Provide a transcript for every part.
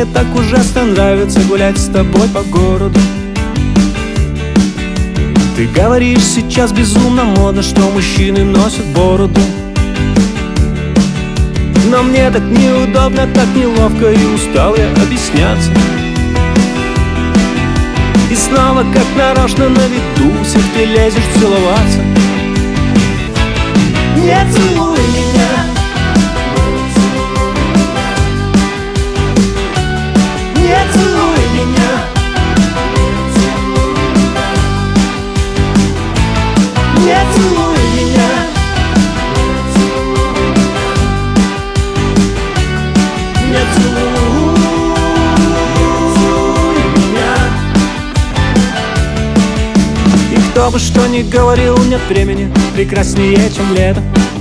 мне так ужасно нравится гулять с тобой по городу. Ты говоришь, сейчас безумно модно, что мужчины носят бороду. Но мне так неудобно, так неловко, и устал я объясняться. И снова, как нарочно, на виду всех ты лезешь целоваться. Не целуй меня, не целуй меня, не целуй меня, не целуй меня. И кто бы что ни говорил, нет времени прекраснее, чем лето.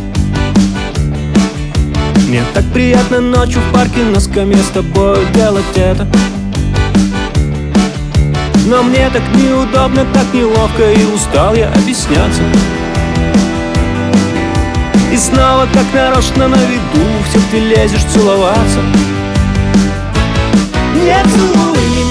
Мне так приятно ночью в парке на скамье с тобой делать это. Но мне так неудобно, так неловко, и устал я объясняться. И снова, как нарочно, на виду всех ты лезешь целоваться. Не целуй меня.